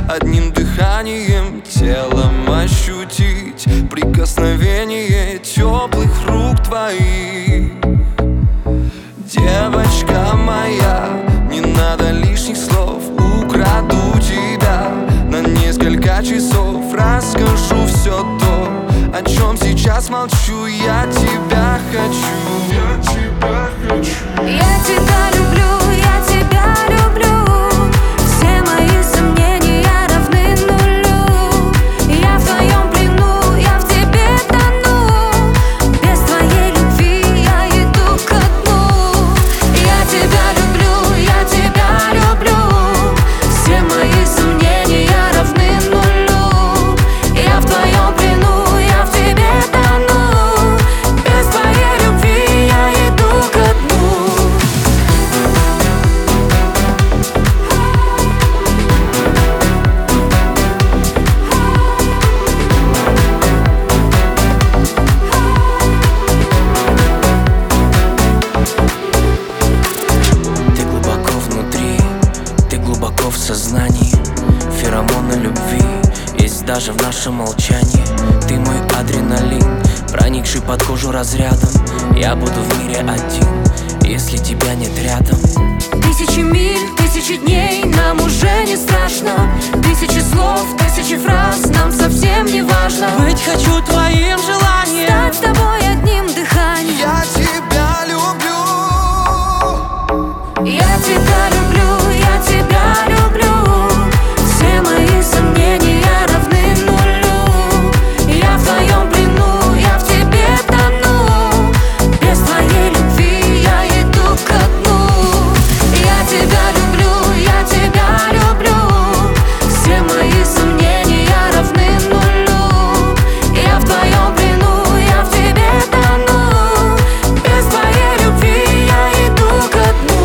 одним дыханием телом ощутить прикосновение теплых рук твоих. Девочка моя, не надо лишних слов, украду тебя на несколько часов. Расскажу все то, о чем сейчас молчу. Я тебя хочу, я тебя хочу. Я тебя люблю, я тебя люблю. Все мои сомнения равны нулю. Я в твоем плену, я в тебе тону. Без твоей любви я иду ко дну. Я тебя люблю, я тебя люблю. Все мои сомнения равны нулю. Я в твоем плену, я в тебе тону. Без твоей любви я иду ко дну. Ты глубоко внутри, ты глубоко в сознании. Феромоны любви есть даже в нашем молчании. Ты мой адреналин, проникший под кожу разрядом. Я буду в мире один, если тебя нет рядом. Тысячи миль, тысячи дней, нам уже не страшно. Тысячи слов, тысячи фраз, нам совсем не важно. Быть хочу твоим желанием, Стать с тобой одним дыханием. Я тебя люблю. Я тебя люблю, я тебя люблю. Все мои сомнения равны нулю. Я в твоем плену, я в тебе тону. Без твоей любви я иду ко дну. Я тебя люблю, я тебя люблю. Все мои сомнения равны нулю. Я в твоем плену, я в тебе тону. Без твоей любви я иду ко дну.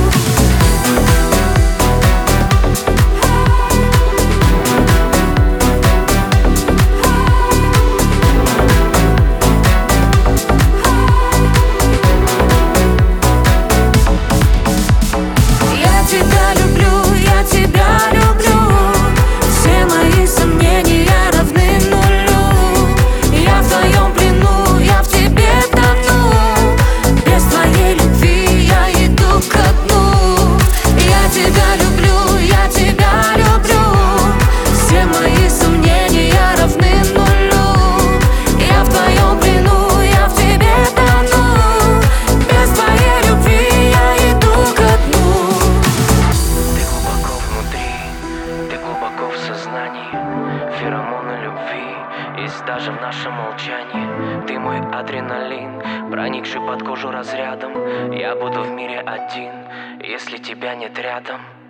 Я тебя люблю, я тебя люблю. Все мои сомнения равны нулю. Я в твоем плену, я в тебе тону. Без твоей любви я иду ко дну. Я тебя люблю, я тебя люблю. Все мои сомнения равны нулю. Я в твоем плену, я в тебе тону. Без твоей любви я иду ко дну. Ты глубоко внутри, ты глубоко в сознании. Феромоны любви есть даже в нашем молчании. Ты мой адреналин, проникший под кожу разрядом. Я буду в мире один, если тебя нет рядом.